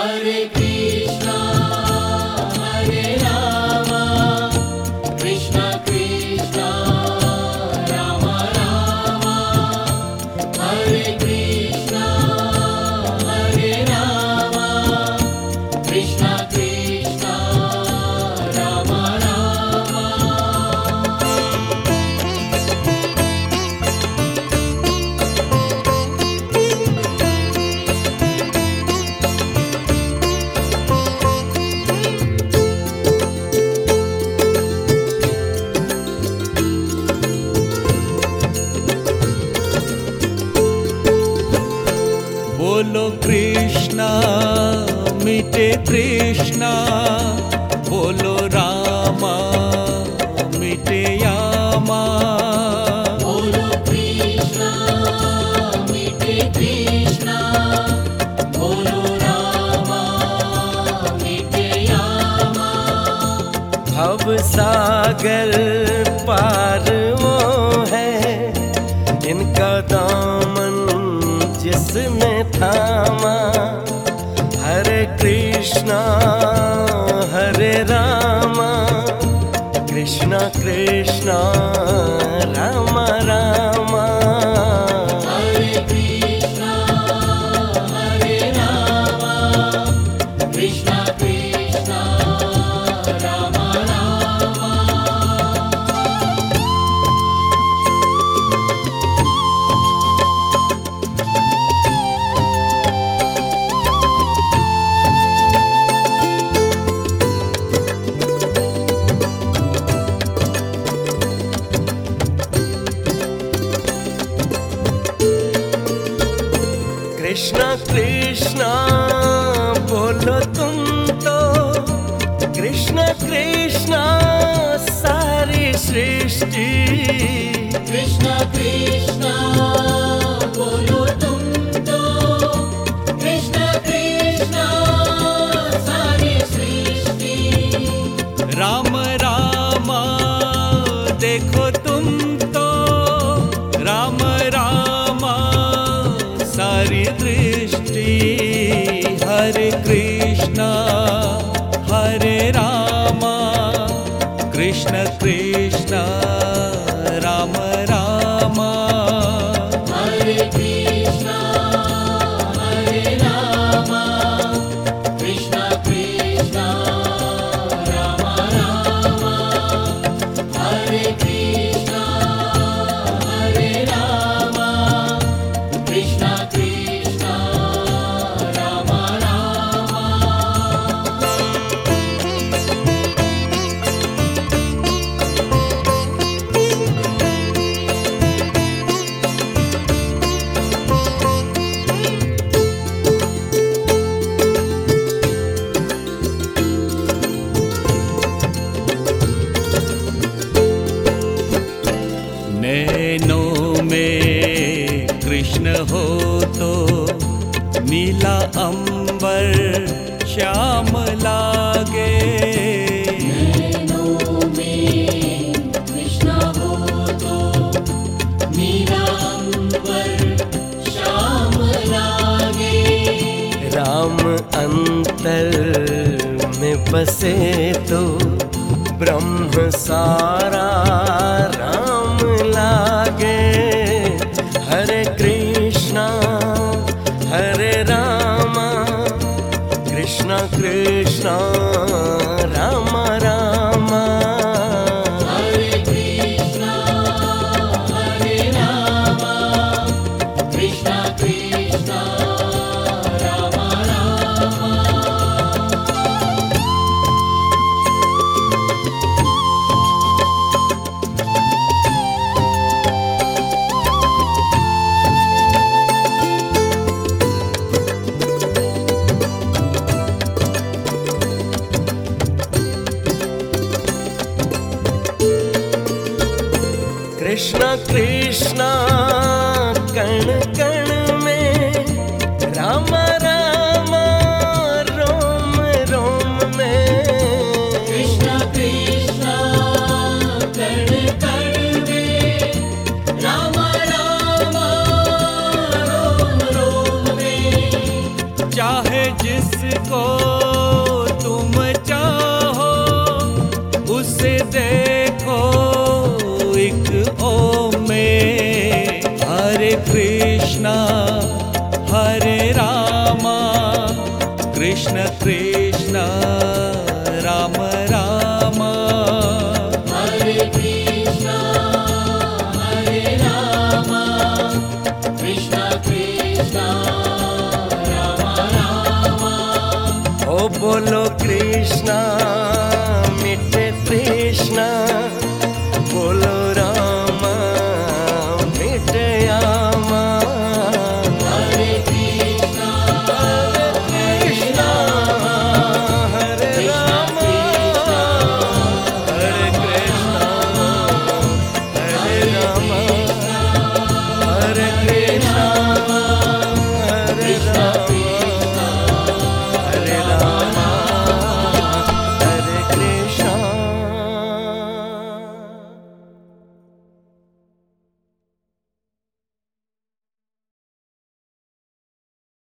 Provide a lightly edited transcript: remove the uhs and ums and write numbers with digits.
हरे कृष्णा हरे रामा कृष्णा कृष्णा राम राम। हरे कृष्णा हरे रामा कृष्णा कृष्णा राम राम। बोलो कृष्णा मिटे कृष्णा, बोलो रामा मिटे यामा। बोलो कृष्णा मिटे कृष्णा, बोलो रामा मिटे यामा। भव सागर पार वो है इनका दामन जिसने थामा। हरे कृष्णा हरे रामा कृष्णा कृष्णा राम रामा। हरे कृष्णा हरे रामा कृष्णा कृष्णा राम राम। कृष्णा कृष्णा बोलो तुम तो, कृष्णा कृष्णा सारी सृष्टि। कृष्णा कृष्णा बोलो तुम तो, कृष्णा कृष्णा सारी सृष्टि। राम रामा देखो तुम तो, राम रामा सारी दृष्टि। हरे कृष्णा हरे रामा कृष्ण कृष्ण राम रामा। हरे कृष्णा हरे रामा कृष्णा कृष्णा राम राम। हरे कृष्णा हरे रामा कृष्णा कृष्णा राम राम। नैनों में कृष्ण हो तो नीला अंबर श्याम लागे। नैनों में कृष्णा हो तो नीला अंबर श्याम लागे। राम अंतर में बसे तो ब्रह्म सारा राम लागे। हरे कृष्णा हरे रामा कृष्णा कृष्णा राम रामा। हरे कृष्णा हरे रामा कृष्णा कृष्णा राम राम। कृष्णा कृष्णा कण कण में, राम राम रोम रोम में। कृष्णा कृष्णा कण कण में, राम राम रोम रोम में। चाहे जिस जिसको तुम चाहो उसे देखो एक ओम में। हरे कृष्णा हरे रामा कृष्ण कृष्ण राम रामा। हरे कृष्णा हरे रामा कृष्णा कृष्णा राम रामा। ओ बोलो कृष्णा